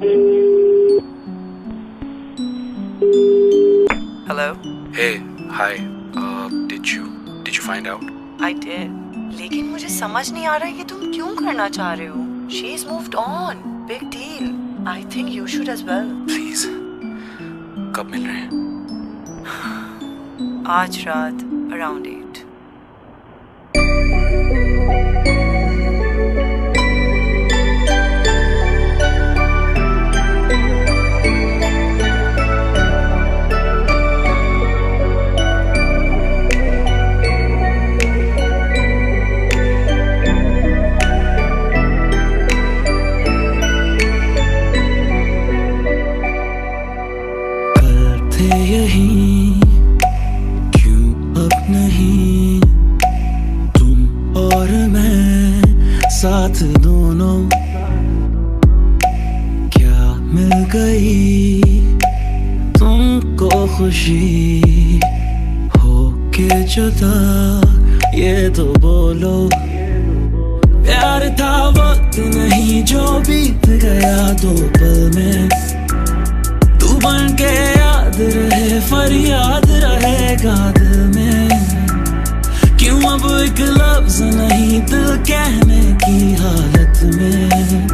Hello? Hey, hi. Did you find out? I did. लेकिन मुझे समझ नहीं आ रहा है कि तुम क्यों करना चाह रहे हो. She's moved on. Big deal. I think you should as well. Please. कब मिल रहे हैं? आज रात around 8. यही क्यों अब नहीं तुम और मैं साथ दोनों, क्या मिल गई तुमको खुशी हो के जुदा, ये तो बोलो. प्यार था वक्त नहीं जो बीत गया 2 पल में, तू बन के याद रहे फरियाद रहेगा दिल में. क्यों अब एक लफ्ज नहीं दिल कहने की हालत में,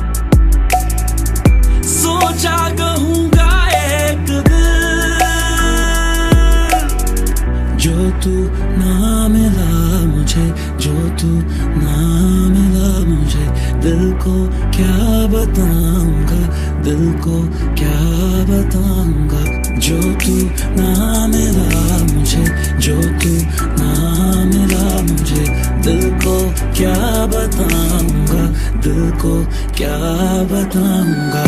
सोचा कहूँगा एक दिल, जो तू ना मिला मुझे, जो तू ना मिला मुझे. दिल को क्या बताऊंगा, दिल को क्या बताऊंगा. जो तू ना मिला मुझे, जो तू ना मिला मुझे. दिल को क्या बताऊंगा, दिल को क्या बताऊंगा.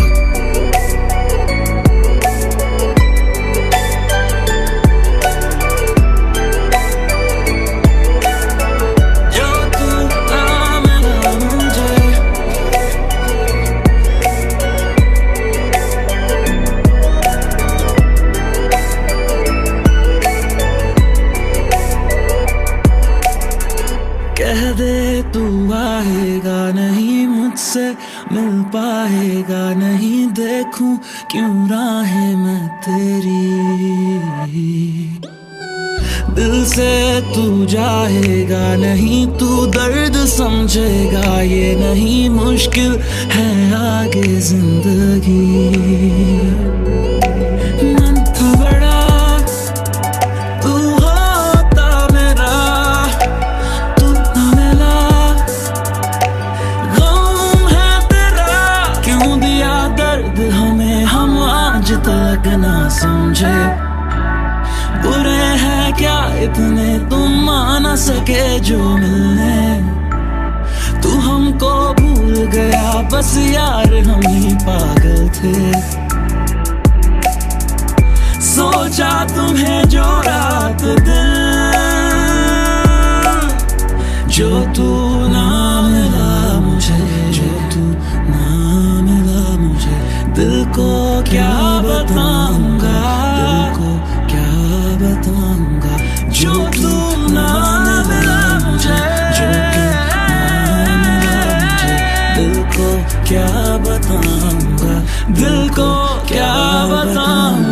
कह दे तू आएगा नहीं मुझसे, मिल पाएगा नहीं, देखूं क्यों राहें मैं तेरी. दिल से तू जाएगा नहीं, तू दर्द समझेगा ये नहीं, मुश्किल है आगे जिंदगी. मन था बड़ा तू होता मेरा, तू ना मिला गम है तेरा. क्यों दिया दर्द हमें हम आज तक ना समझे, बुरे हैं क्या इतने तुम आ न सके जो मिलने. तू हमको भूल गया बस यार हम ही पागल थे, सोचा तुम्हें जो रात दिन, जो तू ना मिला मुझे, जो तू ना मिला मुझे. दिल को क्या बताऊंगा, दिल को क्या बताऊंगा. जो तू ना मिला मुझे, जो तू ना मिला मुझे. दिल को क्या बताऊंगा, दिल को क्या बताऊंगा.